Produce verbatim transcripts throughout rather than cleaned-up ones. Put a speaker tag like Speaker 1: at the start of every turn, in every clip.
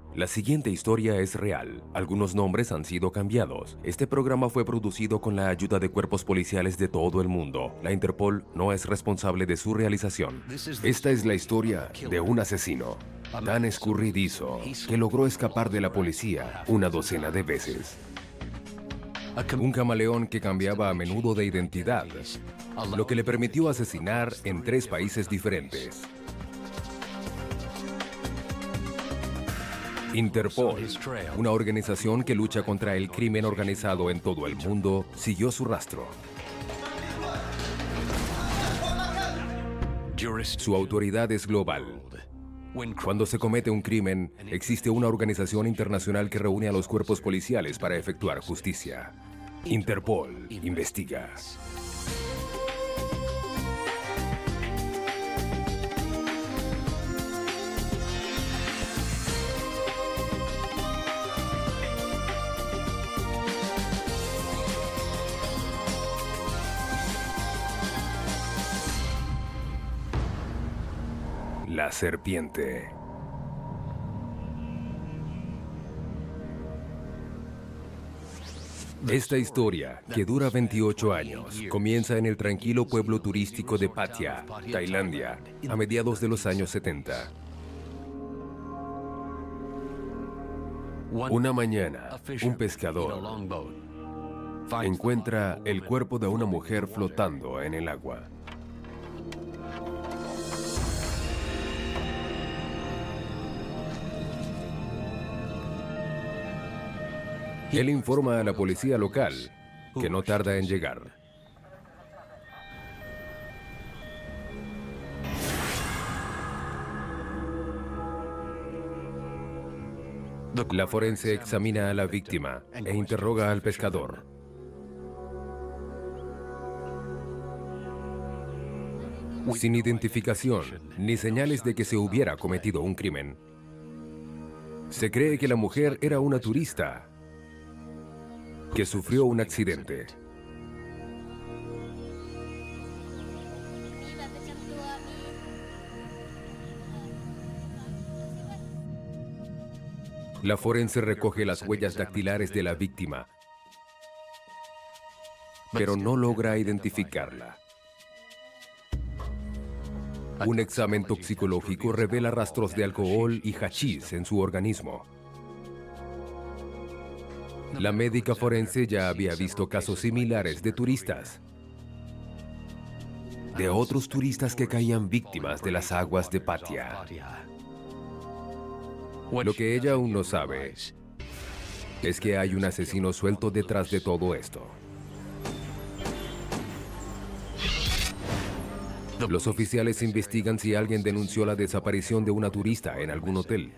Speaker 1: La siguiente historia es real. Algunos nombres han sido cambiados. Este programa fue producido con la ayuda de cuerpos policiales de todo el mundo. La Interpol no es responsable de su realización. Esta es la historia de un asesino tan escurridizo que logró escapar de la policía una docena de veces. Un camaleón que cambiaba a menudo de identidad, lo que le permitió asesinar en tres países diferentes. Interpol, una organización que lucha contra el crimen organizado en todo el mundo, siguió su rastro. Su autoridad es global. Cuando se comete un crimen, existe una organización internacional que reúne a los cuerpos policiales para efectuar justicia. Interpol investiga. La serpiente. Esta historia, que dura veintiocho años, comienza en el tranquilo pueblo turístico de Pattaya, Tailandia, a mediados de los años setenta. Una mañana, un pescador encuentra el cuerpo de una mujer flotando en el agua. Él informa a la policía local, que no tarda en llegar. La forense examina a la víctima e interroga al pescador. Sin identificación ni señales de que se hubiera cometido un crimen, se cree que la mujer era una turista que sufrió un accidente. La forense recoge las huellas dactilares de la víctima, pero no logra identificarla. Un examen toxicológico revela rastros de alcohol y hachís en su organismo. La médica forense ya había visto casos similares de turistas, de otros turistas que caían víctimas de las aguas de Pattaya. Lo que ella aún no sabe es que hay un asesino suelto detrás de todo esto. Los oficiales investigan si alguien denunció la desaparición de una turista en algún hotel.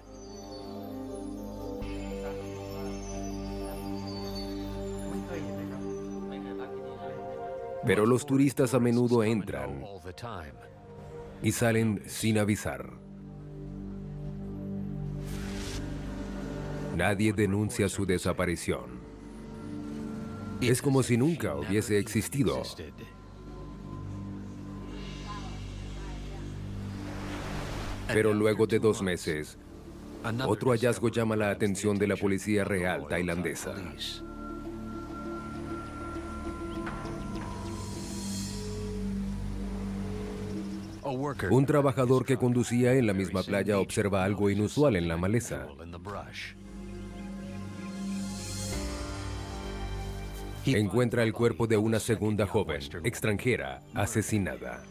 Speaker 1: Pero los turistas a menudo entran y salen sin avisar. Nadie denuncia su desaparición. Es como si nunca hubiese existido. Pero luego de dos meses, otro hallazgo llama la atención de la Policía Real tailandesa. Un trabajador que conducía en la misma playa observa algo inusual en la maleza. Encuentra el cuerpo de una segunda joven, extranjera, asesinada.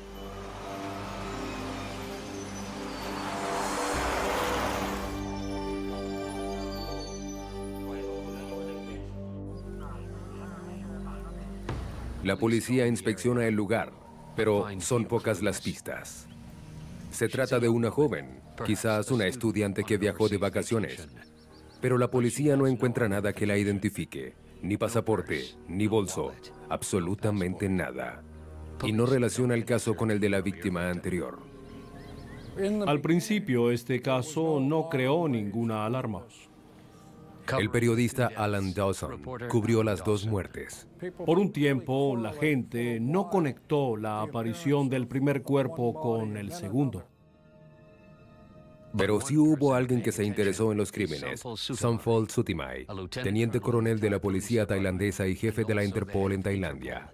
Speaker 1: La policía inspecciona el lugar, pero son pocas las pistas. Se trata de una joven, quizás una estudiante que viajó de vacaciones, pero la policía no encuentra nada que la identifique, ni pasaporte, ni bolso, absolutamente nada. Y no relaciona el caso con el de la víctima anterior.
Speaker 2: Al principio, este caso no creó ninguna alarma.
Speaker 1: El periodista Alan Dawson cubrió las dos muertes.
Speaker 2: Por un tiempo, la gente no conectó la aparición del primer cuerpo con el segundo.
Speaker 1: Pero sí hubo alguien que se interesó en los crímenes, Somphol Sutimai, teniente coronel de la policía tailandesa y jefe de la Interpol en Tailandia.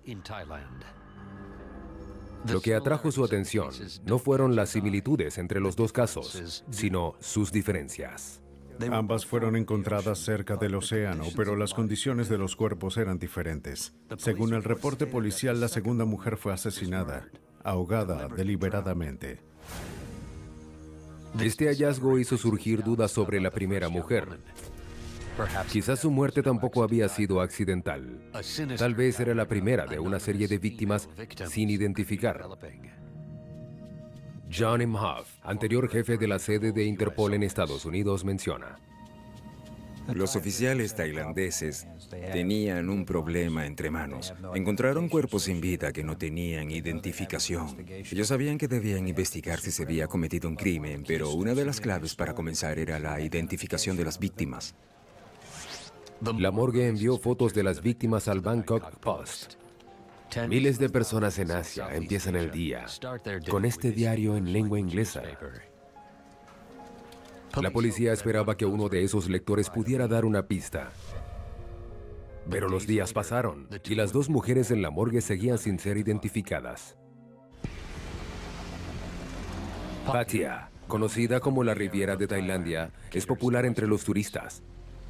Speaker 1: Lo que atrajo su atención no fueron las similitudes entre los dos casos, sino sus diferencias.
Speaker 3: Ambas fueron encontradas cerca del océano, pero las condiciones de los cuerpos eran diferentes. Según el reporte policial, la segunda mujer fue asesinada, ahogada deliberadamente.
Speaker 1: Este hallazgo hizo surgir dudas sobre la primera mujer. Quizás su muerte tampoco había sido accidental. Tal vez era la primera de una serie de víctimas sin identificar. John Imhoff, anterior jefe de la sede de Interpol en Estados Unidos, menciona:
Speaker 4: Los oficiales tailandeses tenían un problema entre manos. Encontraron cuerpos sin vida que no tenían identificación. Ellos sabían que debían investigar si se había cometido un crimen, pero una de las claves para comenzar era la identificación de las víctimas.
Speaker 1: La morgue envió fotos de las víctimas al Bangkok Post. Miles de personas en Asia empiezan el día con este diario en lengua inglesa. La policía esperaba que uno de esos lectores pudiera dar una pista. Pero los días pasaron y las dos mujeres en la morgue seguían sin ser identificadas. Pattaya, conocida como la Riviera de Tailandia, es popular entre los turistas.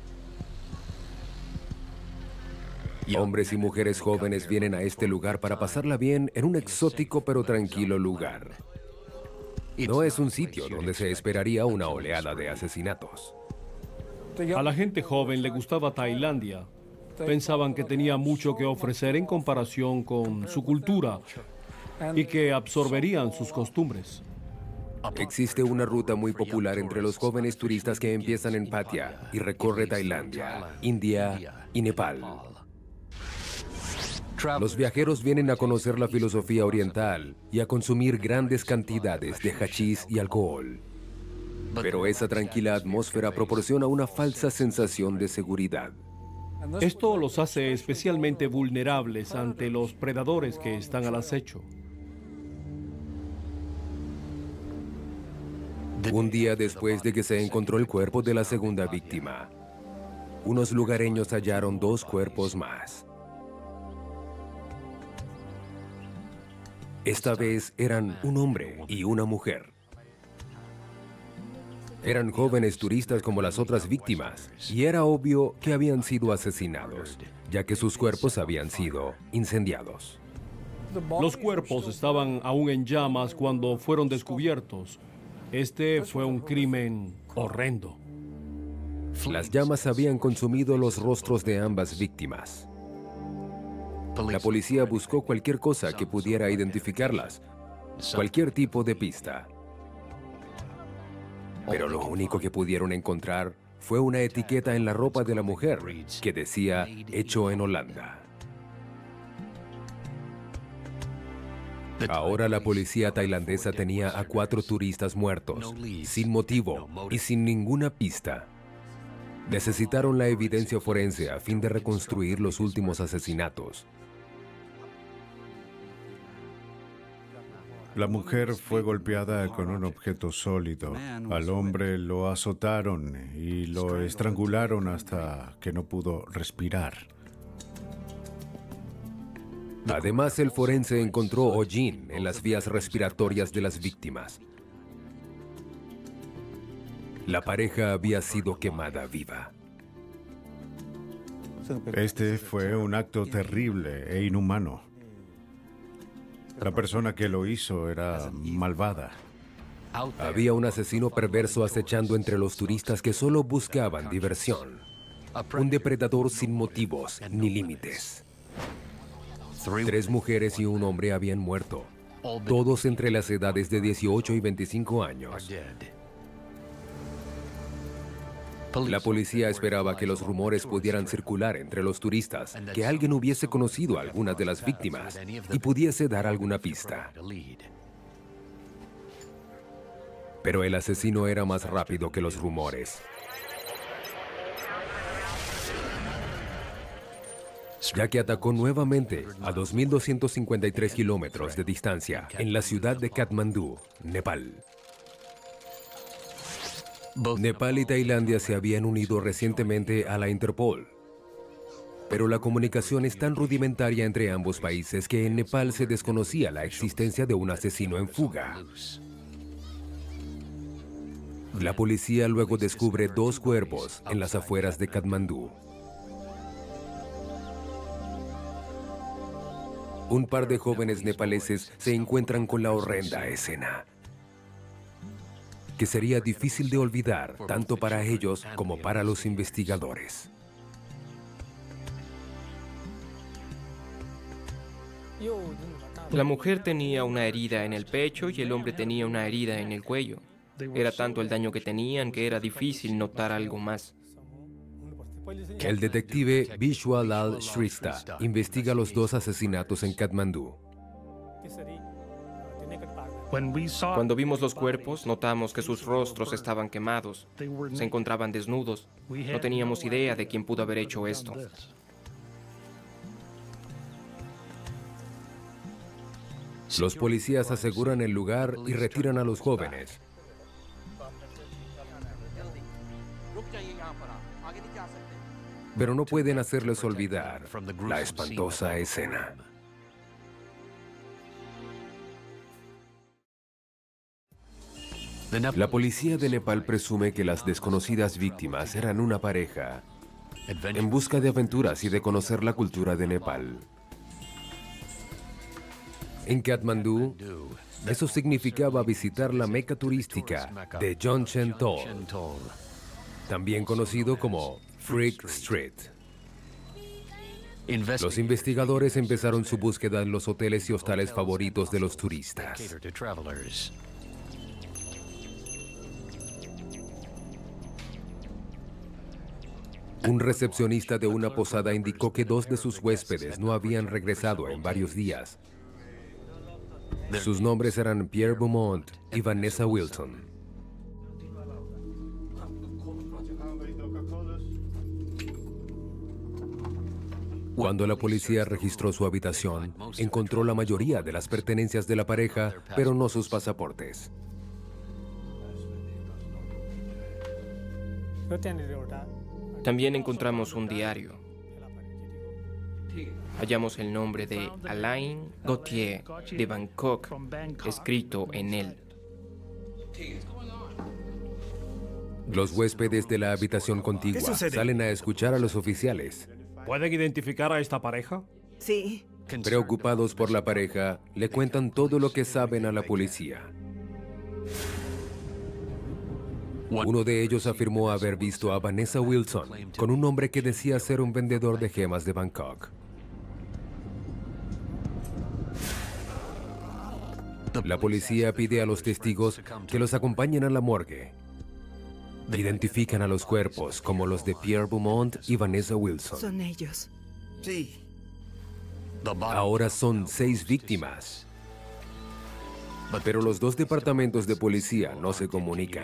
Speaker 1: Hombres y mujeres jóvenes vienen a este lugar para pasarla bien en un exótico pero tranquilo lugar. No es un sitio donde se esperaría una oleada de asesinatos.
Speaker 2: A la gente joven le gustaba Tailandia. Pensaban que tenía mucho que ofrecer en comparación con su cultura y que absorberían sus costumbres.
Speaker 1: Existe una ruta muy popular entre los jóvenes turistas que empiezan en Pattaya y recorre Tailandia, India y Nepal. Los viajeros vienen a conocer la filosofía oriental y a consumir grandes cantidades de hachís y alcohol. Pero esa tranquila atmósfera proporciona una falsa sensación de seguridad.
Speaker 2: Esto los hace especialmente vulnerables ante los predadores que están al acecho.
Speaker 1: Un día después de que se encontró el cuerpo de la segunda víctima, unos lugareños hallaron dos cuerpos más. Esta vez eran un hombre y una mujer. Eran jóvenes turistas como las otras víctimas, y era obvio que habían sido asesinados, ya que sus cuerpos habían sido incendiados.
Speaker 2: Los cuerpos estaban aún en llamas cuando fueron descubiertos. Este fue un crimen horrendo.
Speaker 1: Las llamas habían consumido los rostros de ambas víctimas. La policía buscó cualquier cosa que pudiera identificarlas, cualquier tipo de pista. Pero lo único que pudieron encontrar fue una etiqueta en la ropa de la mujer que decía "hecho en Holanda". Ahora la policía tailandesa tenía a cuatro turistas muertos, sin motivo y sin ninguna pista. Necesitaron la evidencia forense a fin de reconstruir los últimos asesinatos.
Speaker 3: La mujer fue golpeada con un objeto sólido. Al hombre lo azotaron y lo estrangularon hasta que no pudo respirar.
Speaker 1: Además, el forense encontró hollín en las vías respiratorias de las víctimas. La pareja había sido quemada viva.
Speaker 3: Este fue un acto terrible e inhumano. La persona que lo hizo era malvada.
Speaker 1: Había un asesino perverso acechando entre los turistas que solo buscaban diversión. Un depredador sin motivos ni límites. Tres mujeres y un hombre habían muerto, todos entre las edades de dieciocho y veinticinco años. La policía esperaba que los rumores pudieran circular entre los turistas, que alguien hubiese conocido a algunas de las víctimas y pudiese dar alguna pista. Pero el asesino era más rápido que los rumores, ya que atacó nuevamente a dos mil doscientos cincuenta y tres kilómetros de distancia en la ciudad de Katmandú, Nepal. Nepal y Tailandia se habían unido recientemente a la Interpol. Pero la comunicación es tan rudimentaria entre ambos países que en Nepal se desconocía la existencia de un asesino en fuga. La policía luego descubre dos cuerpos en las afueras de Katmandú. Un par de jóvenes nepaleses se encuentran con la horrenda escena, que sería difícil de olvidar tanto para ellos como para los investigadores.
Speaker 5: La mujer tenía una herida en el pecho y el hombre tenía una herida en el cuello. Era tanto el daño que tenían que era difícil notar algo más.
Speaker 1: El detective Vishwalal Shrestha investiga los dos asesinatos en Katmandú.
Speaker 5: Cuando vimos los cuerpos, notamos que sus rostros estaban quemados, se encontraban desnudos. No teníamos idea de quién pudo haber hecho esto.
Speaker 1: Los policías aseguran el lugar y retiran a los jóvenes. Pero no pueden hacerles olvidar la espantosa escena. La policía de Nepal presume que las desconocidas víctimas eran una pareja en busca de aventuras y de conocer la cultura de Nepal. En Katmandú, eso significaba visitar la meca turística de Jongchen Tol, también conocido como Freak Street. Los investigadores empezaron su búsqueda en los hoteles y hostales favoritos de los turistas. Un recepcionista de una posada indicó que dos de sus huéspedes no habían regresado en varios días. Sus nombres eran Pierre Beaumont y Vanessa Wilson. Cuando la policía registró su habitación, encontró la mayoría de las pertenencias de la pareja, pero no sus pasaportes.
Speaker 5: También encontramos un diario. Hallamos el nombre de Alain Gauthier de Bangkok escrito en él.
Speaker 1: Los huéspedes de la habitación contigua salen a escuchar a los oficiales.
Speaker 2: ¿Pueden identificar a esta pareja?
Speaker 6: Sí.
Speaker 1: Preocupados por la pareja, le cuentan todo lo que saben a la policía. Uno de ellos afirmó haber visto a Vanessa Wilson con un hombre que decía ser un vendedor de gemas de Bangkok. La policía pide a los testigos que los acompañen a la morgue. Identifican a los cuerpos como los de Pierre Beaumont y Vanessa Wilson.
Speaker 6: Son ellos. Sí.
Speaker 1: Ahora son seis víctimas. Pero los dos departamentos de policía no se comunican.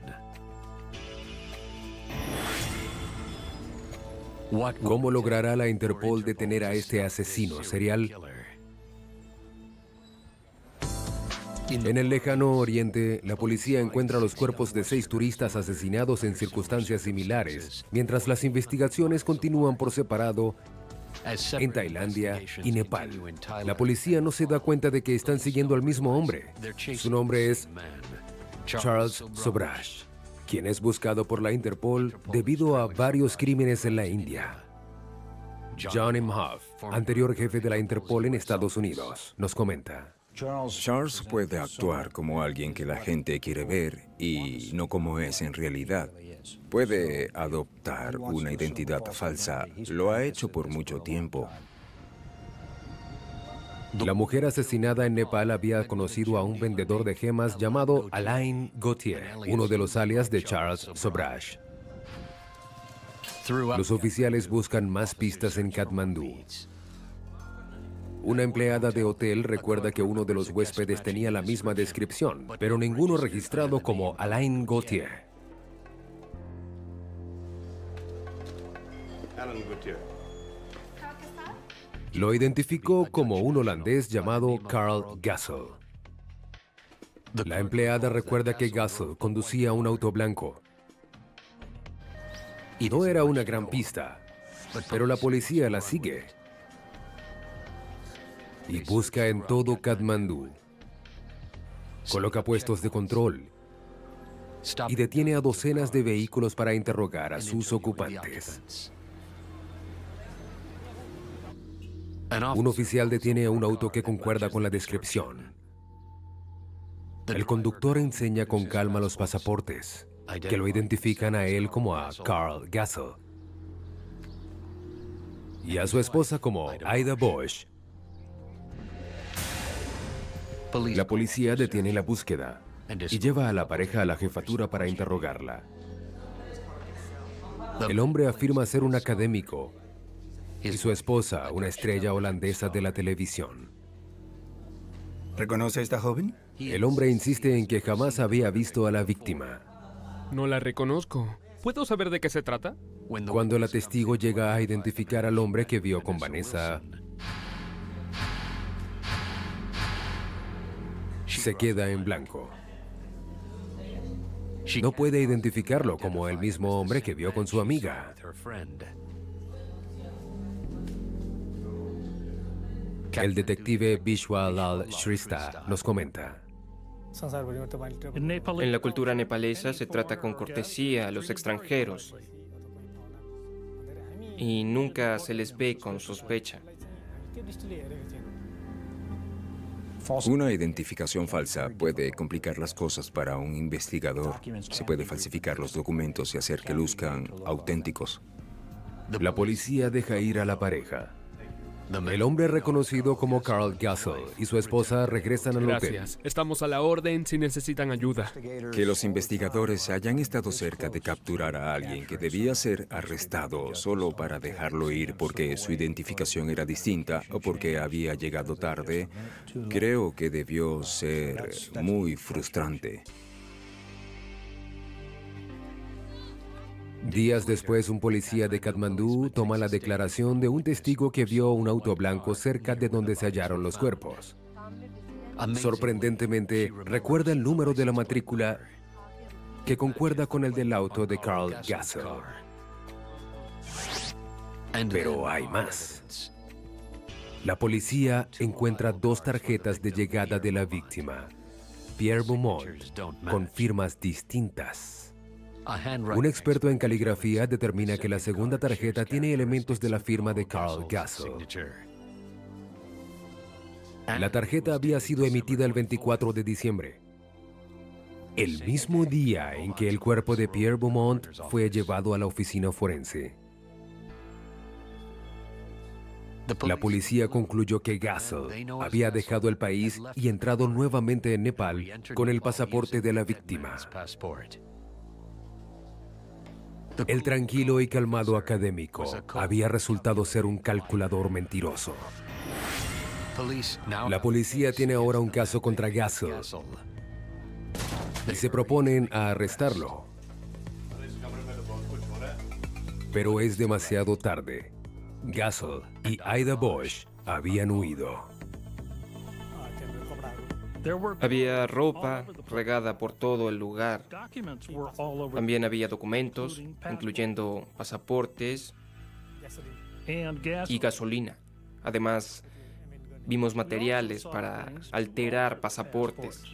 Speaker 1: ¿Cómo logrará la Interpol detener a este asesino serial? En el lejano oriente, la policía encuentra los cuerpos de seis turistas asesinados en circunstancias similares, mientras las investigaciones continúan por separado en Tailandia y Nepal. La policía no se da cuenta de que están siguiendo al mismo hombre. Su nombre es Charles Sobhraj, quien es buscado por la Interpol debido a varios crímenes en la India. John Imhoff, anterior jefe de la Interpol en Estados Unidos, nos comenta.
Speaker 4: Charles puede actuar como alguien que la gente quiere ver y no como es en realidad. Puede adoptar una identidad falsa. Lo ha hecho por mucho tiempo.
Speaker 1: La mujer asesinada en Nepal había conocido a un vendedor de gemas llamado Alain Gauthier, uno de los alias de Charles Sobhraj. Los oficiales buscan más pistas en Katmandú. Una empleada de hotel recuerda que uno de los huéspedes tenía la misma descripción, pero ninguno registrado como Alain Gauthier. Lo identificó como un holandés llamado Carl Gassel. La empleada recuerda que Gassel conducía un auto blanco No era una gran pista, pero la policía la sigue y busca en todo Katmandú. Coloca puestos de control y detiene a docenas de vehículos para interrogar a sus ocupantes. Un oficial detiene a un auto que concuerda con la descripción. El conductor enseña con calma los pasaportes, que lo identifican a él como a Carl Gassel y a su esposa como Ida Bosch. La policía detiene la búsqueda y lleva a la pareja a la jefatura para interrogarla. El hombre afirma ser un académico y su esposa una estrella holandesa de la televisión.
Speaker 6: ¿Reconoce a esta joven?
Speaker 1: El hombre insiste en que jamás había visto a la víctima.
Speaker 7: No la reconozco. ¿Puedo saber de qué se trata?
Speaker 1: Cuando la testigo llega a identificar al hombre que vio con Vanessa, se queda en blanco. No puede identificarlo como el mismo hombre que vio con su amiga. El detective Vishwalal Shrestha nos comenta.
Speaker 5: En la cultura nepalesa se trata con cortesía a los extranjeros y nunca se les ve con sospecha.
Speaker 4: Una identificación falsa puede complicar las cosas para un investigador. Se puede falsificar los documentos y hacer que luzcan auténticos.
Speaker 1: La policía deja ir a la pareja. El hombre reconocido como Carl Gassel y su esposa regresan al hotel.
Speaker 7: Gracias. Estamos a la orden si necesitan ayuda.
Speaker 4: Que los investigadores hayan estado cerca de capturar a alguien que debía ser arrestado solo para dejarlo ir porque su identificación era distinta o porque había llegado tarde, creo que debió ser muy frustrante.
Speaker 1: Días después, un policía de Katmandú toma la declaración de un testigo que vio un auto blanco cerca de donde se hallaron los cuerpos. Sorprendentemente, recuerda el número de la matrícula que concuerda con el del auto de Carl Gassel. Pero hay más. La policía encuentra dos tarjetas de llegada de la víctima, Pierre Beaumont, con firmas distintas. Un experto en caligrafía determina que la segunda tarjeta tiene elementos de la firma de Carl Gassel. La tarjeta había sido emitida el veinticuatro de diciembre, el mismo día en que el cuerpo de Pierre Beaumont fue llevado a la oficina forense. La policía concluyó que Gassel había dejado el país y entrado nuevamente en Nepal con el pasaporte de la víctima. El tranquilo y calmado académico había resultado ser un calculador mentiroso. La policía tiene ahora un caso contra Gassel y se proponen a arrestarlo. Pero es demasiado tarde. Gassel y Ida Bosch habían huido.
Speaker 5: Había ropa regada por todo el lugar. También había documentos, incluyendo pasaportes y gasolina. Además, vimos materiales para alterar pasaportes.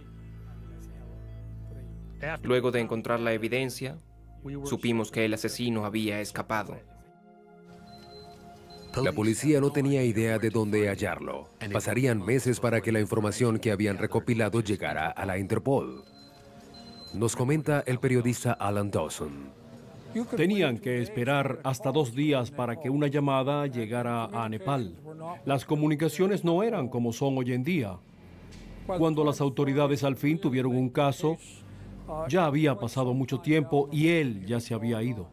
Speaker 5: Luego de encontrar la evidencia, supimos que el asesino había escapado.
Speaker 1: La policía no tenía idea de dónde hallarlo. Pasarían meses para que la información que habían recopilado llegara a la Interpol. Nos comenta el periodista Alan Dawson.
Speaker 2: Tenían que esperar hasta dos días para que una llamada llegara a Nepal. Las comunicaciones no eran como son hoy en día. Cuando las autoridades al fin tuvieron un caso, ya había pasado mucho tiempo y él ya se había ido.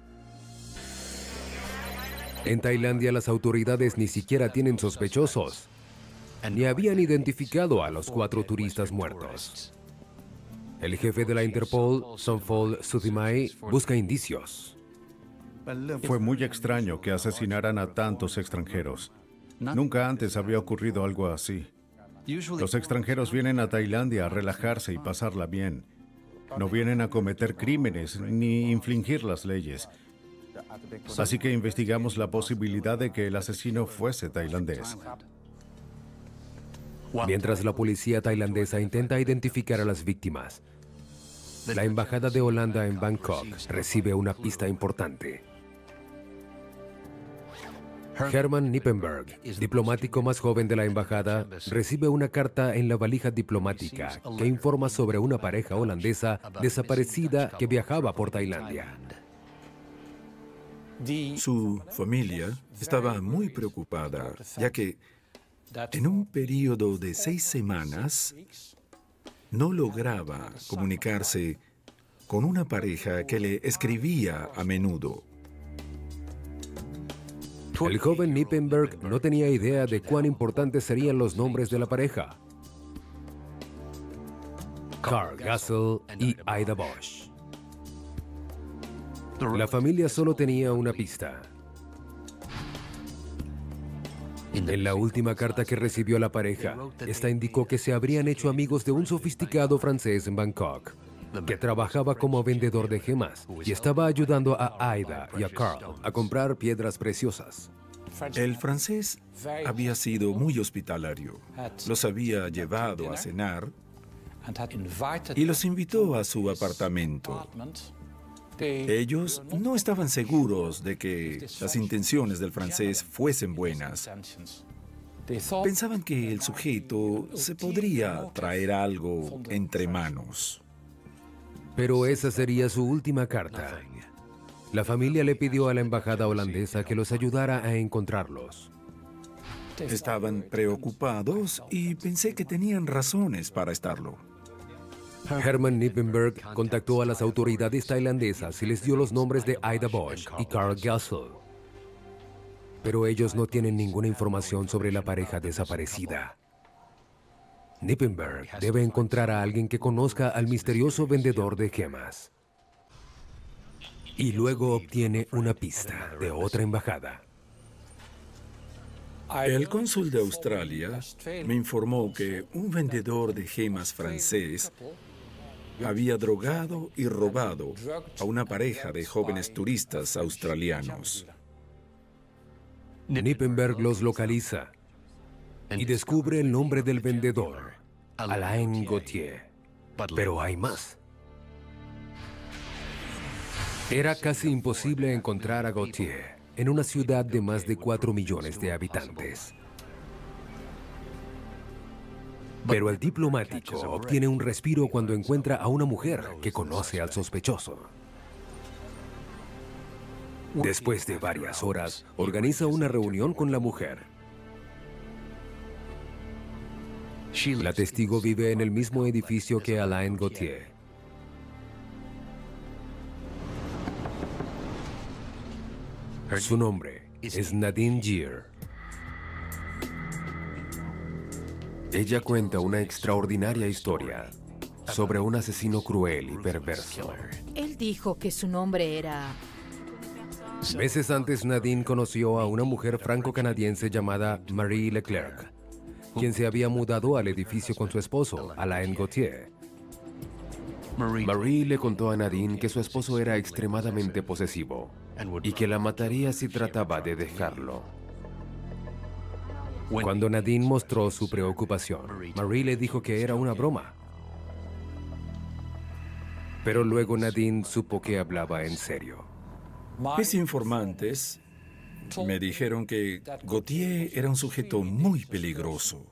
Speaker 1: En Tailandia, las autoridades ni siquiera tienen sospechosos, ni habían identificado a los cuatro turistas muertos. El jefe de la Interpol, Somphol Suthimai, busca indicios.
Speaker 3: Fue muy extraño que asesinaran a tantos extranjeros. Nunca antes había ocurrido algo así. Los extranjeros vienen a Tailandia a relajarse y pasarla bien. No vienen a cometer crímenes ni infringir las leyes. Así que investigamos la posibilidad de que el asesino fuese tailandés.
Speaker 1: Mientras la policía tailandesa intenta identificar a las víctimas, la Embajada de Holanda en Bangkok recibe una pista importante. Herman Nippenberg, diplomático más joven de la embajada, recibe una carta en la valija diplomática que informa sobre una pareja holandesa desaparecida que viajaba por Tailandia.
Speaker 8: Su familia estaba muy preocupada, ya que en un periodo de seis semanas no lograba comunicarse con una pareja que le escribía a menudo.
Speaker 1: El joven Nippenberg no tenía idea de cuán importantes serían los nombres de la pareja: Carl Gassel y Ida Bosch. La familia solo tenía una pista. En la última carta que recibió la pareja, esta indicó que se habrían hecho amigos de un sofisticado francés en Bangkok, que trabajaba como vendedor de gemas y estaba ayudando a Ida y a Carl a comprar piedras preciosas.
Speaker 8: El francés había sido muy hospitalario. Los había llevado a cenar y los invitó a su apartamento. Ellos no estaban seguros de que las intenciones del francés fuesen buenas. Pensaban que el sujeto se podría traer algo entre manos.
Speaker 1: Pero esa sería su última carta. La familia le pidió a la embajada holandesa que los ayudara a encontrarlos.
Speaker 8: Estaban preocupados y pensé que tenían razones para estarlo.
Speaker 1: Herman Nippenberg contactó a las autoridades tailandesas y les dio los nombres de Ida Bosch y Carl Gassel. Pero ellos no tienen ninguna información sobre la pareja desaparecida. Nippenberg debe encontrar a alguien que conozca al misterioso vendedor de gemas. Y luego obtiene una pista de otra embajada.
Speaker 8: El cónsul de Australia me informó que un vendedor de gemas francés había drogado y robado a una pareja de jóvenes turistas australianos.
Speaker 1: Nippenberg los localiza y descubre el nombre del vendedor, Alain Gauthier. Pero hay más. Era casi imposible encontrar a Gauthier en una ciudad de más de cuatro millones de habitantes. Pero el diplomático obtiene un respiro cuando encuentra a una mujer que conoce al sospechoso. Después de varias horas, organiza una reunión con la mujer. La testigo vive en el mismo edificio que Alain Gauthier. Su nombre es Nadine Gier. Ella cuenta una extraordinaria historia sobre un asesino cruel y perverso.
Speaker 9: Él dijo que su nombre era...
Speaker 1: Meses antes, Nadine conoció a una mujer franco-canadiense llamada Marie Leclerc, quien se había mudado al edificio con su esposo, Alain Gauthier. Marie le contó a Nadine que su esposo era extremadamente posesivo y que la mataría si trataba de dejarlo. Cuando Nadine mostró su preocupación, Marie le dijo que era una broma. Pero luego Nadine supo que hablaba en serio.
Speaker 8: Mis informantes me dijeron que Gauthier era un sujeto muy peligroso.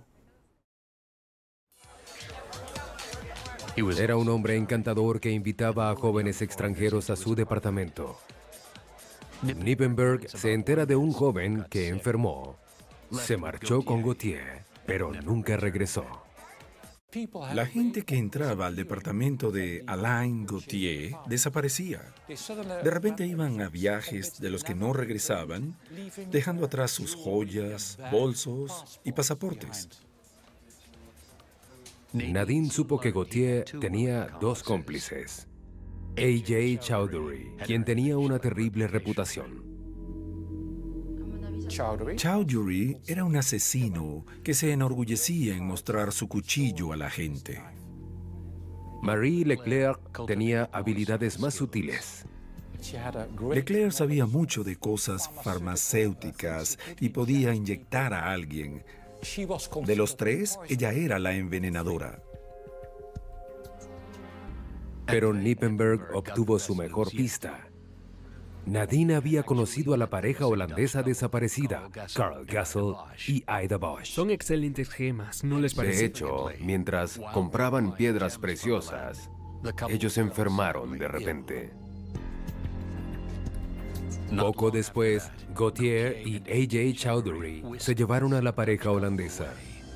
Speaker 1: Era un hombre encantador que invitaba a jóvenes extranjeros a su departamento. Nippenberg se entera de un joven que enfermó. Se marchó con Gauthier, pero nunca regresó.
Speaker 8: La gente que entraba al departamento de Alain Gauthier desaparecía. De repente iban a viajes de los que no regresaban, dejando atrás sus joyas, bolsos y pasaportes.
Speaker 1: Nadine supo que Gauthier tenía dos cómplices. A J Chowdhury, quien tenía una terrible reputación.
Speaker 8: Chowdhury era un asesino que se enorgullecía en mostrar su cuchillo a la gente.
Speaker 1: Marie Leclerc tenía habilidades más sutiles.
Speaker 8: Leclerc sabía mucho de cosas farmacéuticas y podía inyectar a alguien. De los tres, ella era la envenenadora.
Speaker 1: Pero Knippenberg obtuvo su mejor pista. Nadine había conocido a la pareja holandesa desaparecida, Carl Gassel y Ida Bosch.
Speaker 7: Son excelentes gemas, ¿no les parece?
Speaker 1: De hecho, mientras compraban piedras preciosas, ellos se enfermaron de repente. Poco después, Gauthier y A J Chowdhury se llevaron a la pareja holandesa.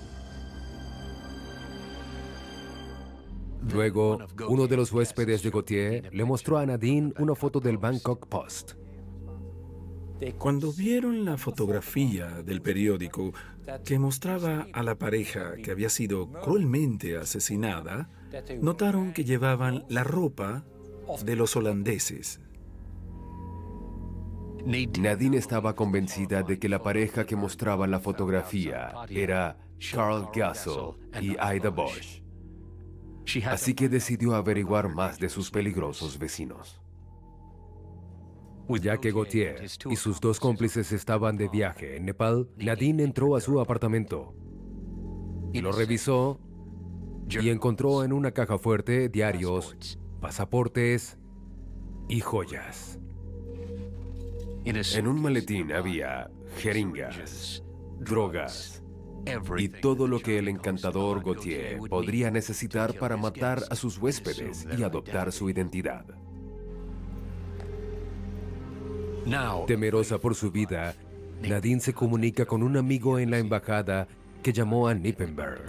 Speaker 1: Luego, uno de los huéspedes de Gauthier le mostró a Nadine una foto del Bangkok Post.
Speaker 8: Cuando vieron la fotografía del periódico que mostraba a la pareja que había sido cruelmente asesinada, notaron que llevaban la ropa de los holandeses.
Speaker 1: Nadine estaba convencida de que la pareja que mostraba la fotografía era Carl Gassel y Ida Bosch. Así que decidió averiguar más de sus peligrosos vecinos. Ya que Gauthier y sus dos cómplices estaban de viaje en Nepal, Nadine entró a su apartamento y lo revisó y encontró en una caja fuerte diarios, pasaportes y joyas. En un maletín había jeringas, drogas y todo lo que el encantador Gauthier podría necesitar para matar a sus huéspedes y adoptar su identidad. Temerosa por su vida, Nadine se comunica con un amigo en la embajada que llamó a Knippenberg.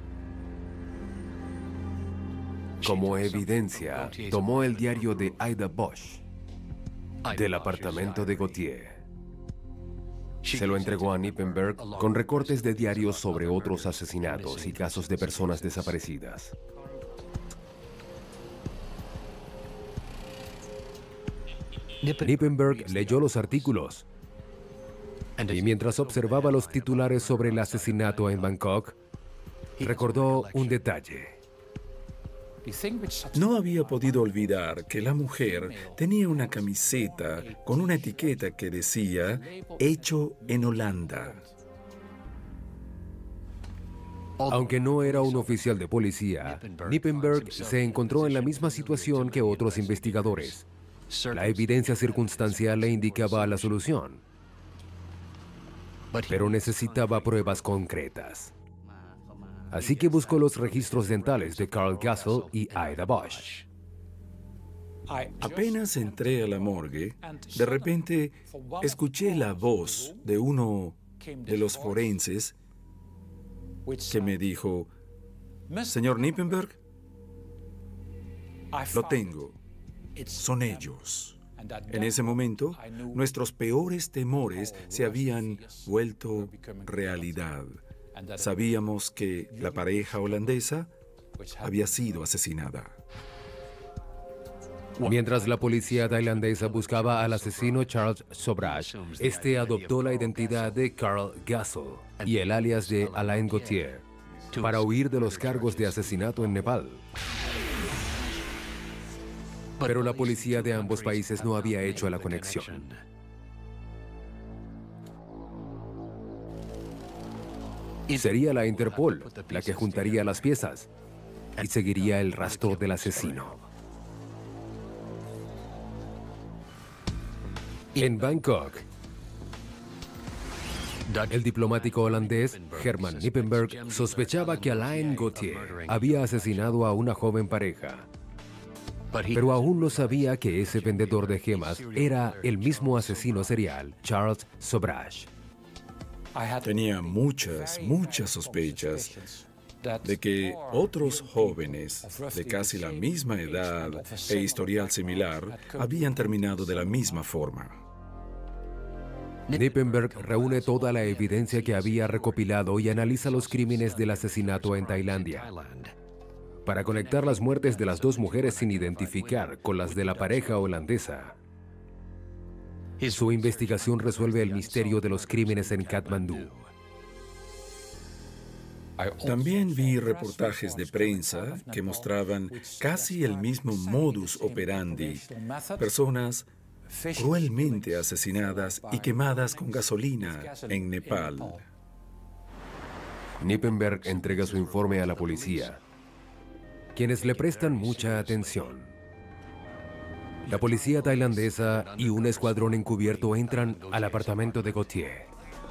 Speaker 1: Como evidencia, tomó el diario de Ida Bosch del apartamento de Gauthier. Se lo entregó a Knippenberg con recortes de diarios sobre otros asesinatos y casos de personas desaparecidas. Knippenberg leyó los artículos y mientras observaba los titulares sobre el asesinato en Bangkok, recordó un detalle.
Speaker 8: No había podido olvidar que la mujer tenía una camiseta con una etiqueta que decía «Hecho en Holanda».
Speaker 1: Aunque no era un oficial de policía, Knippenberg se encontró en la misma situación que otros investigadores. La evidencia circunstancial le indicaba la solución, pero necesitaba pruebas concretas. Así que buscó los registros dentales de Carl Gassel y Ida Bosch.
Speaker 8: Apenas entré a la morgue, de repente escuché la voz de uno de los forenses que me dijo, «Señor Knippenberg, lo tengo, son ellos». En ese momento, nuestros peores temores se habían vuelto realidad. Sabíamos que la pareja holandesa había sido asesinada.
Speaker 1: Mientras la policía tailandesa buscaba al asesino Charles Sobhraj, este adoptó la identidad de Carl Gassel y el alias de Alain Gauthier para huir de los cargos de asesinato en Nepal. Pero la policía de ambos países no había hecho la conexión. Sería la Interpol la que juntaría las piezas y seguiría el rastro del asesino. En Bangkok, el diplomático holandés Herman Knippenberg sospechaba que Alain Gauthier había asesinado a una joven pareja, pero aún no sabía que ese vendedor de gemas era el mismo asesino serial, Charles Sobhraj.
Speaker 8: Tenía muchas, muchas sospechas de que otros jóvenes de casi la misma edad e historial similar habían terminado de la misma forma.
Speaker 1: Knippenberg reúne toda la evidencia que había recopilado y analiza los crímenes del asesinato en Tailandia, para conectar las muertes de las dos mujeres sin identificar con las de la pareja holandesa. Su investigación resuelve el misterio de los crímenes en Katmandú.
Speaker 8: También vi reportajes de prensa que mostraban casi el mismo modus operandi. Personas cruelmente asesinadas y quemadas con gasolina en Nepal.
Speaker 1: Knippenberg entrega su informe a la policía, quienes le prestan mucha atención. La policía tailandesa y un escuadrón encubierto entran al apartamento de Gautier.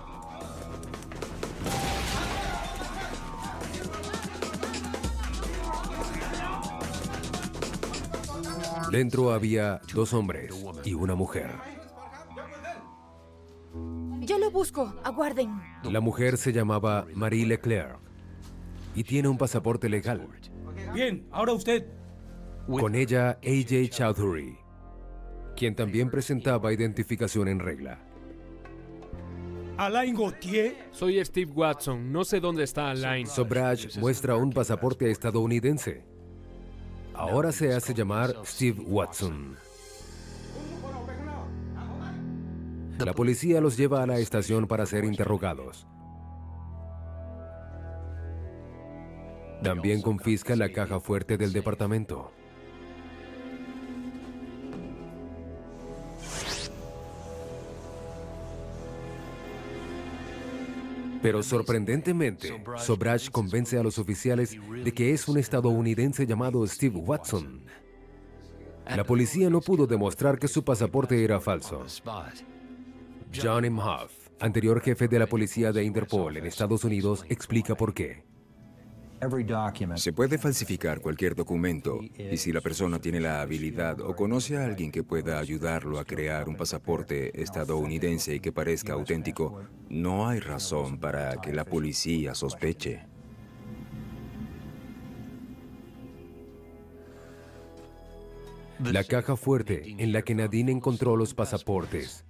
Speaker 1: Dentro había dos hombres y una mujer.
Speaker 9: Yo lo busco. Aguarden.
Speaker 1: La mujer se llamaba Marie Leclerc y tiene un pasaporte legal.
Speaker 10: Bien, ahora usted.
Speaker 1: Con ella, A J Chowdhury, quien también presentaba identificación en regla.
Speaker 10: Alain Gautier.
Speaker 7: Soy Steve Watson. No sé dónde está Alain.
Speaker 1: Sobhraj muestra un pasaporte estadounidense. Ahora se hace llamar Steve Watson. La policía los lleva a la estación para ser interrogados. También confisca la caja fuerte del departamento. Pero sorprendentemente, Sobhraj convence a los oficiales de que es un estadounidense llamado Steve Watson. La policía no pudo demostrar que su pasaporte era falso. John Imhoff, anterior jefe de la policía de Interpol en Estados Unidos, explica por qué.
Speaker 4: Se puede falsificar cualquier documento y si la persona tiene la habilidad o conoce a alguien que pueda ayudarlo a crear un pasaporte estadounidense y que parezca auténtico, no hay razón para que la policía sospeche.
Speaker 1: La caja fuerte en la que Nadine encontró los pasaportes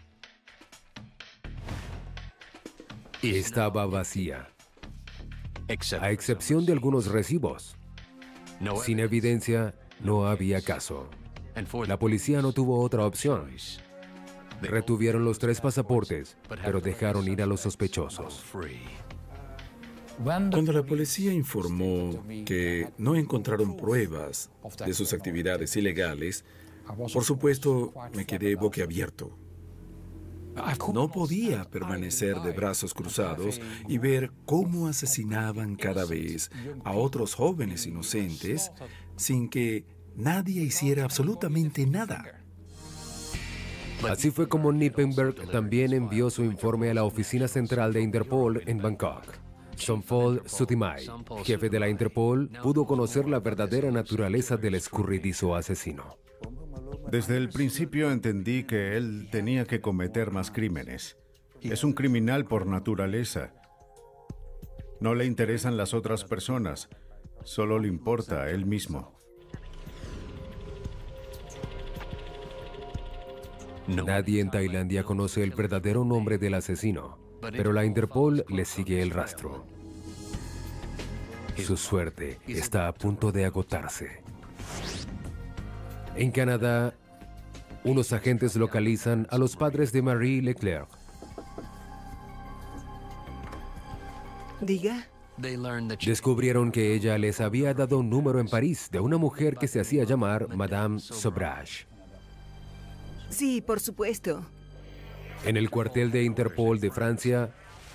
Speaker 1: estaba vacía, a excepción de algunos recibos. Sin evidencia, no había caso. La policía no tuvo otra opción. Retuvieron los tres pasaportes, pero dejaron ir a los sospechosos.
Speaker 8: Cuando la policía informó que no encontraron pruebas de sus actividades ilegales, por supuesto, me quedé boquiabierto. No podía permanecer de brazos cruzados y ver cómo asesinaban cada vez a otros jóvenes inocentes sin que nadie hiciera absolutamente nada.
Speaker 1: Así fue como Knippenberg también envió su informe a la oficina central de Interpol en Bangkok. Somphol Sutimai, jefe de la Interpol, pudo conocer la verdadera naturaleza del escurridizo asesino.
Speaker 3: Desde el principio entendí que él tenía que cometer más crímenes. Es un criminal por naturaleza. No le interesan las otras personas, solo le importa él mismo.
Speaker 1: Nadie en Tailandia conoce el verdadero nombre del asesino, pero la Interpol le sigue el rastro. Su suerte está a punto de agotarse. En Canadá, unos agentes localizan a los padres de Marie Leclerc.
Speaker 6: Diga.
Speaker 1: Descubrieron que ella les había dado un número en París de una mujer que se hacía llamar Madame Sobhraj.
Speaker 6: Sí, por supuesto.
Speaker 1: En el cuartel de Interpol de Francia,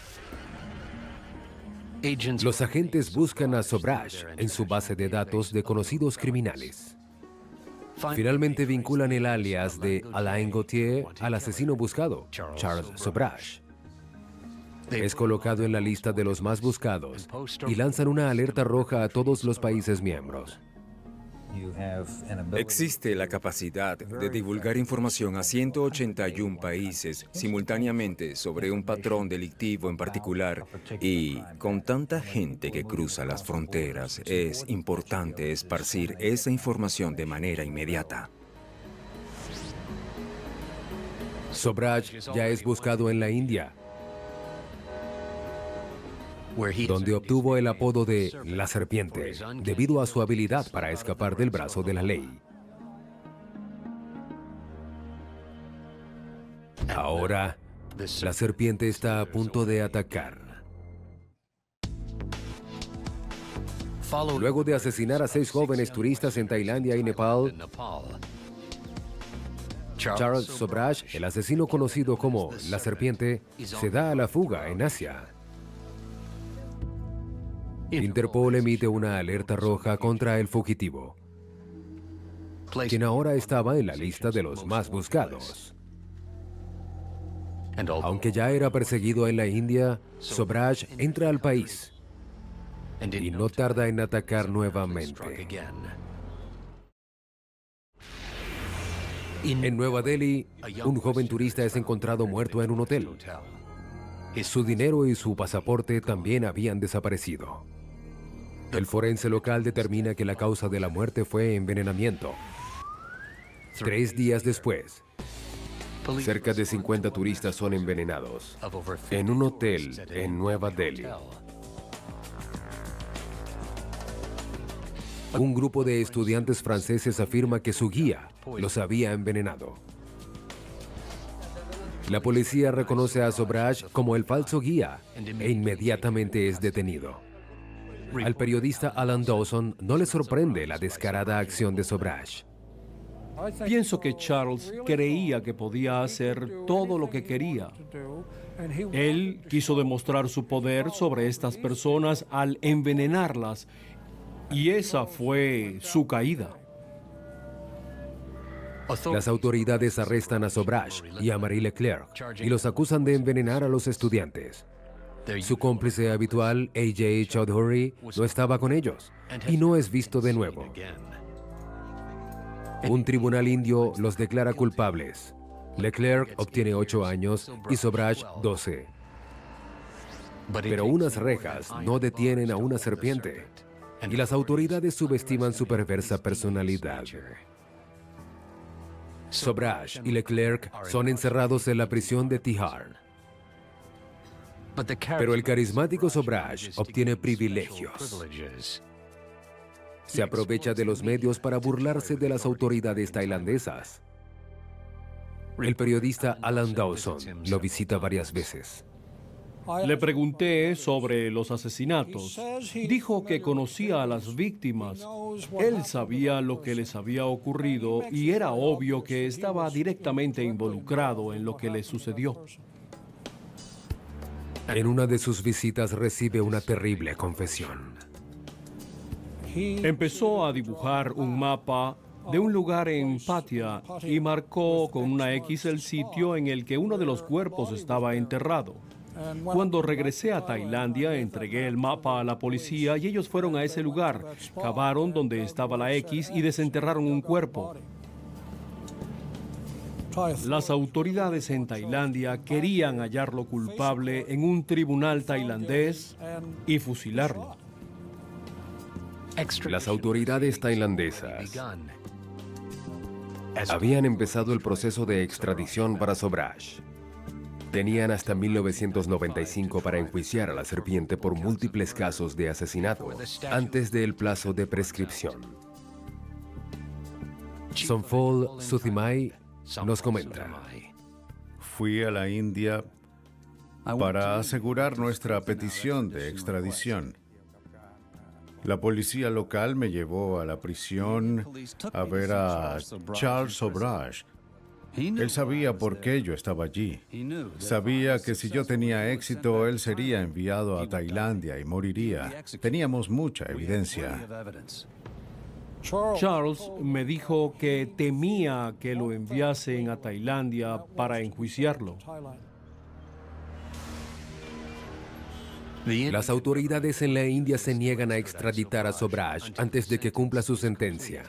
Speaker 1: los agentes buscan a Sobhraj en su base de datos de conocidos criminales. Finalmente vinculan el alias de Alain Gautier al asesino buscado, Charles Sobhraj. Es colocado en la lista de los más buscados y lanzan una alerta roja a todos los países miembros.
Speaker 4: Existe la capacidad de divulgar información a ciento ochenta y uno países simultáneamente sobre un patrón delictivo en particular y con tanta gente que cruza las fronteras es importante esparcir esa información de manera inmediata.
Speaker 1: Sobhraj ya es buscado en la India, donde obtuvo el apodo de La Serpiente, debido a su habilidad para escapar del brazo de la ley. Ahora, la serpiente está a punto de atacar. Luego de asesinar a seis jóvenes turistas en Tailandia y Nepal, Charles Sobrage, el asesino conocido como la Serpiente, se da a la fuga en Asia. Interpol emite una alerta roja contra el fugitivo, quien ahora estaba en la lista de los más buscados. Aunque ya era perseguido en la India, Sobrage entra al país y no tarda en atacar nuevamente. En Nueva Delhi, un joven turista es encontrado muerto en un hotel. Su dinero y su pasaporte también habían desaparecido. El forense local determina que la causa de la muerte fue envenenamiento. Tres días después, cerca de cincuenta turistas son envenenados en un hotel en Nueva Delhi. Un grupo de estudiantes franceses afirma que su guía los había envenenado. La policía reconoce a Sobrage como el falso guía e inmediatamente es detenido. Al periodista Alan Dawson no le sorprende la descarada acción de Sobrage.
Speaker 2: Pienso que Charles creía que podía hacer todo lo que quería. Él quiso demostrar su poder sobre estas personas al envenenarlas, y esa fue su caída.
Speaker 1: Las autoridades arrestan a Sobrage y a Marie Leclerc y los acusan de envenenar a los estudiantes. Su cómplice habitual, A J Chaudhuri, no estaba con ellos y no es visto de nuevo. Un tribunal indio los declara culpables. Leclerc obtiene ocho años y Sobrage doce. Pero unas rejas no detienen a una serpiente y las autoridades subestiman su perversa personalidad. Sobrage y Leclerc son encerrados en la prisión de Tihar. Pero el carismático Sobrage obtiene privilegios. Se aprovecha de los medios para burlarse de las autoridades tailandesas. El periodista Alan Dawson lo visita varias veces.
Speaker 2: Le pregunté sobre los asesinatos. Dijo que conocía a las víctimas. Él sabía lo que les había ocurrido y era obvio que estaba directamente involucrado en lo que les sucedió.
Speaker 1: En una de sus visitas recibe una terrible confesión.
Speaker 2: Empezó a dibujar un mapa de un lugar en Patia y marcó con una X el sitio en el que uno de los cuerpos estaba enterrado. Cuando regresé a Tailandia, entregué el mapa a la policía y ellos fueron a ese lugar, cavaron donde estaba la X y desenterraron un cuerpo. Las autoridades en Tailandia querían hallarlo culpable en un tribunal tailandés y fusilarlo.
Speaker 1: Las autoridades tailandesas habían empezado el proceso de extradición para Sobrage. Tenían hasta mil novecientos noventa y cinco para enjuiciar a la serpiente por múltiples casos de asesinato antes del plazo de prescripción. Somphol Suthimai nos comenta.
Speaker 3: Fui a la India para asegurar nuestra petición de extradición. La policía local me llevó a la prisión a ver a Charles Sobrage. Él sabía por qué yo estaba allí. Sabía que si yo tenía éxito, él sería enviado a Tailandia y moriría. Teníamos mucha evidencia.
Speaker 2: Charles me dijo que temía que lo enviasen a Tailandia para enjuiciarlo.
Speaker 1: Las autoridades en la India se niegan a extraditar a Sobrage antes de que cumpla su sentencia.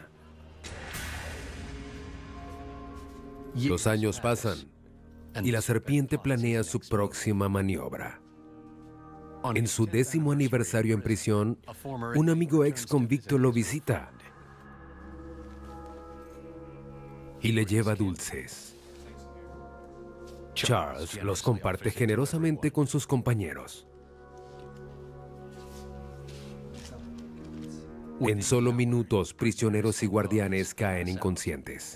Speaker 1: Los años pasan y la serpiente planea su próxima maniobra. En su décimo aniversario en prisión, un amigo ex convicto lo visita y le lleva dulces. Charles los comparte generosamente con sus compañeros. En solo minutos, prisioneros y guardianes caen inconscientes.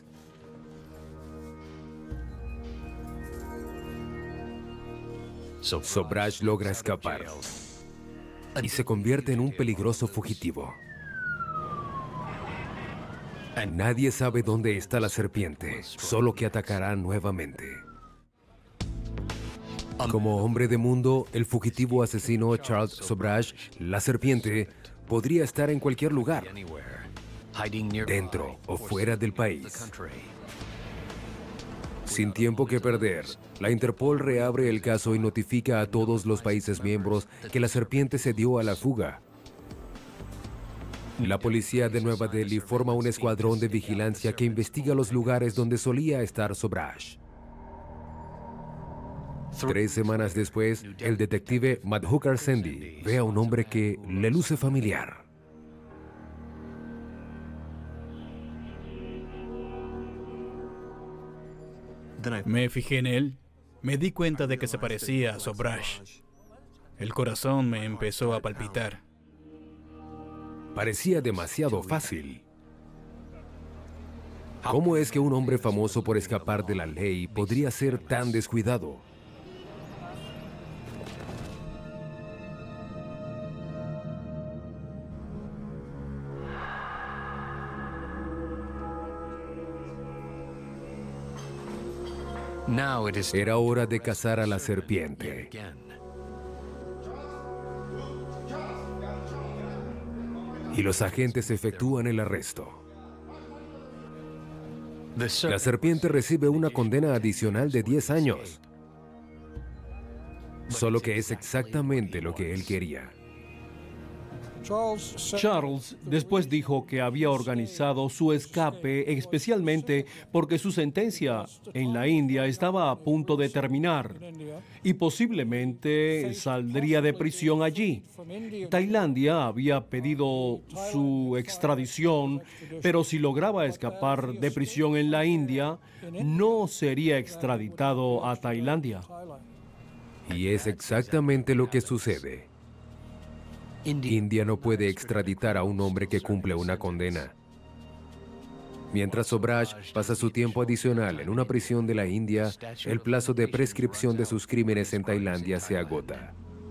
Speaker 1: Sobrage logra escapar y se convierte en un peligroso fugitivo. Nadie sabe dónde está la serpiente, solo que atacará nuevamente. Como hombre de mundo, el fugitivo asesino Charles Sobhraj, la serpiente, podría estar en cualquier lugar, dentro o fuera del país. Sin tiempo que perder, la Interpol reabre el caso y notifica a todos los países miembros que la serpiente se dio a la fuga. La policía de Nueva Delhi forma un escuadrón de vigilancia que investiga los lugares donde solía estar Sobhraj. Tres semanas después, el detective Madhukar Sendhi ve a un hombre que le luce familiar.
Speaker 11: Me fijé en él. Me di cuenta de que se parecía a Sobhraj. El corazón me empezó a palpitar.
Speaker 1: Parecía demasiado fácil. ¿Cómo es que un hombre famoso por escapar de la ley podría ser tan descuidado? Era hora de cazar a la serpiente. Y los agentes efectúan el arresto. La serpiente recibe una condena adicional de diez años. Solo que es exactamente lo que él quería.
Speaker 2: Charles después dijo que había organizado su escape especialmente porque su sentencia en la India estaba a punto de terminar y posiblemente saldría de prisión allí. Tailandia había pedido su extradición, pero si lograba escapar de prisión en la India, no sería extraditado a Tailandia.
Speaker 1: Y es exactamente lo que sucede. India no puede extraditar a un hombre que cumple una condena. Mientras Sobhraj pasa su tiempo adicional en una prisión de la India, el plazo de prescripción de sus crímenes en Tailandia se agota.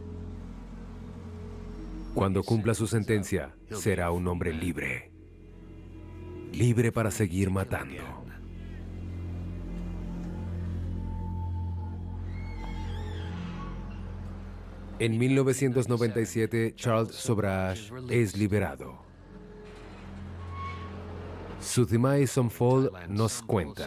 Speaker 1: Cuando cumpla su sentencia, será un hombre libre. Libre para seguir matando. En mil novecientos noventa y siete, Charles Sobhraj es liberado. Sudhimai Somphol nos cuenta.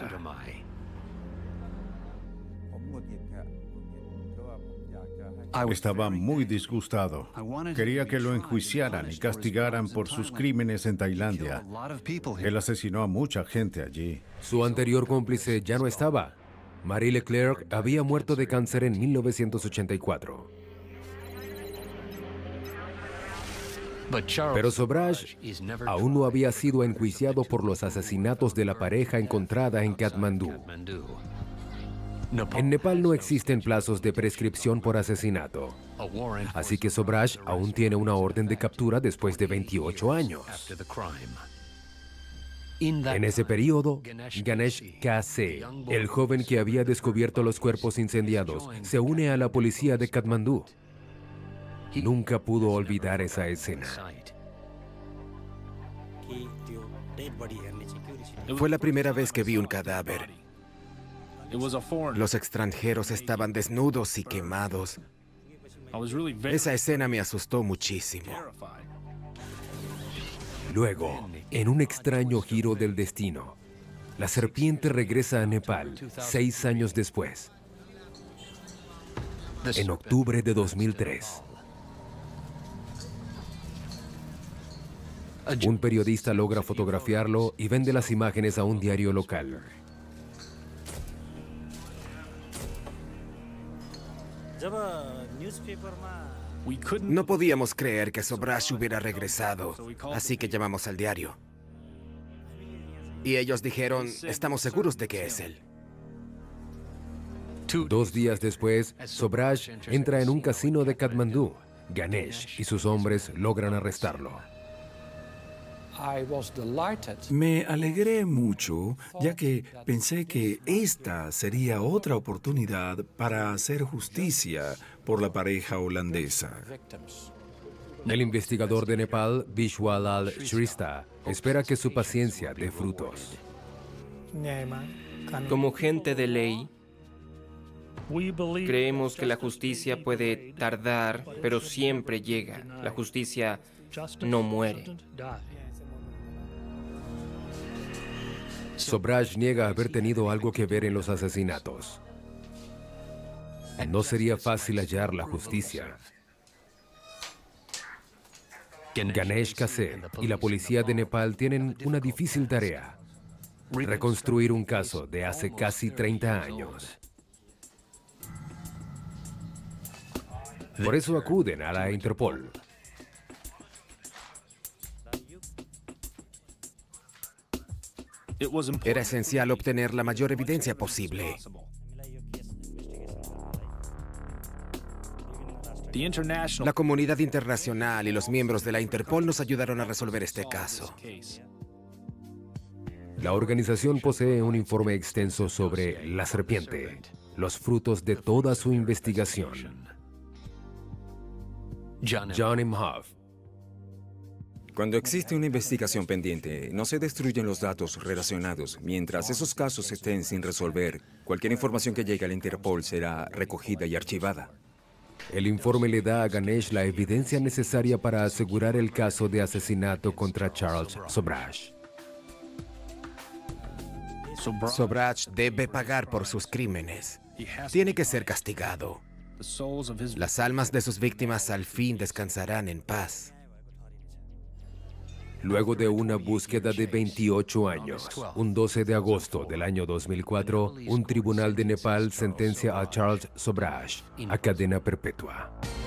Speaker 3: Estaba muy disgustado. Quería que lo enjuiciaran y castigaran por sus crímenes en Tailandia. Él asesinó a mucha gente allí.
Speaker 1: Su anterior cómplice ya no estaba. Marie Leclerc había muerto de cáncer en mil novecientos ochenta y cuatro. Pero Sobhraj aún no había sido enjuiciado por los asesinatos de la pareja encontrada en Katmandú. En Nepal no existen plazos de prescripción por asesinato. Así que Sobhraj aún tiene una orden de captura después de veintiocho años. En ese periodo, Ganesh K C, el joven que había descubierto los cuerpos incendiados, se une a la policía de Katmandú. Nunca pudo olvidar esa escena.
Speaker 12: Fue la primera vez que vi un cadáver. Los extranjeros estaban desnudos y quemados. Esa escena me asustó muchísimo.
Speaker 1: Luego, en un extraño giro del destino, la serpiente regresa a Nepal seis años después, en octubre de dos mil tres. Un periodista logra fotografiarlo y vende las imágenes a un diario local.
Speaker 12: No podíamos creer que Sobhraj hubiera regresado, así que llamamos al diario. Y ellos dijeron, estamos seguros de que es él.
Speaker 1: Dos días después, Sobhraj entra en un casino de Katmandú. Ganesh y sus hombres logran arrestarlo.
Speaker 8: Me alegré mucho, ya que pensé que esta sería otra oportunidad para hacer justicia por la pareja holandesa.
Speaker 1: El investigador de Nepal, Vishwalal Shrestha, espera que su paciencia dé frutos.
Speaker 5: Como gente de ley, creemos que la justicia puede tardar, pero siempre llega. La justicia no muere.
Speaker 1: Sobhraj niega haber tenido algo que ver en los asesinatos. No sería fácil hallar la justicia. Ganesh Kase y la policía de Nepal tienen una difícil tarea: reconstruir un caso de hace casi treinta años. Por eso acuden a la Interpol.
Speaker 12: Era esencial obtener la mayor evidencia posible. La comunidad internacional y los miembros de la Interpol nos ayudaron a resolver este caso.
Speaker 1: La organización posee un informe extenso sobre la serpiente, los frutos de toda su investigación. John Imhoff.
Speaker 4: Cuando existe una investigación pendiente, no se destruyen los datos relacionados. Mientras esos casos estén sin resolver, cualquier información que llegue a la Interpol será recogida y archivada.
Speaker 1: El informe le da a Ganesh la evidencia necesaria para asegurar el caso de asesinato contra Charles Sobhraj.
Speaker 12: Sobhraj debe pagar por sus crímenes. Tiene que ser castigado. Las almas de sus víctimas al fin descansarán en paz.
Speaker 1: Luego de una búsqueda de veintiocho años, un doce de agosto del año dos mil cuatro, un tribunal de Nepal sentencia a Charles Sobhraj a cadena perpetua.